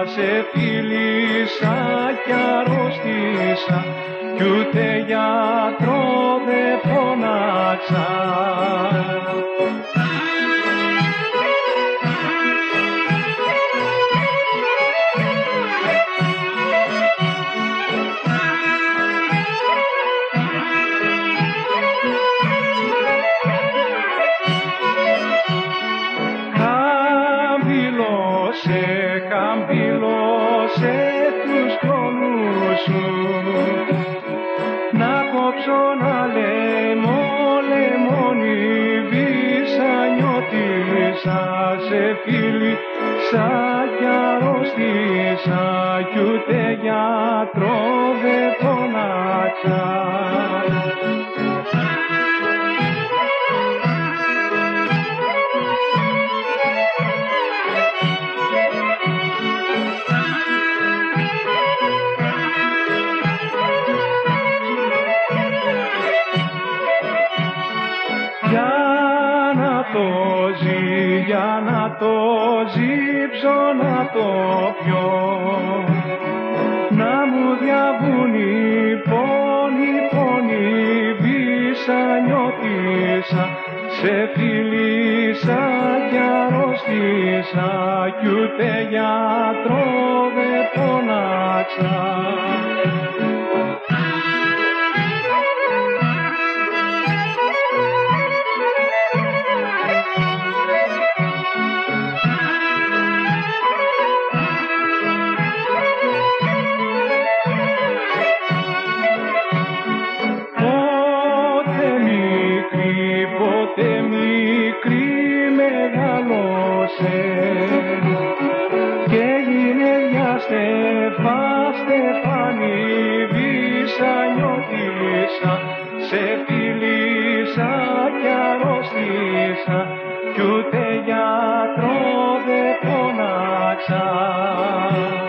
σε φίλησα κι αρρώστησα κι ούτε γιατρό δεν φώναξα. Καμπυλώσε τους χρόνους σου, να κόψω να λεμόνιβήσα, νιώτησα, σε φίλησα κι αρρώστησα κι ούτε γιατρό δεν φώναξα. Για να το ζύψω, να το πιω, να μου διαβούν οι πόνοι, βήσα, νιώτησα, σε φίλησα κι αρρώστησα κι ούτε γιατρό δεν φώναξα. Πότε μικρή μεγάλωσε και έγινε μια στεφάνι, βήσα, νιώτησα, σε φίλησα κι αρρώστησα κι ούτε γιατρό δεν φώναξα.